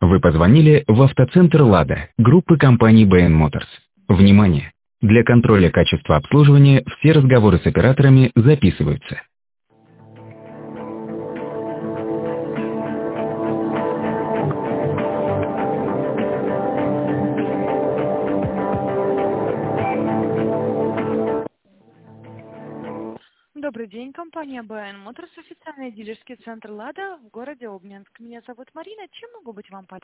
Вы позвонили в автоцентр «Лада» группы компаний BN Motors. Внимание! Для контроля качества обслуживания все разговоры с операторами записываются. Добрый день, компания BN Motors, официальный дилерский центр «Лада» в городе Обнинск. Меня зовут Марина. Чем могу быть вам полезна?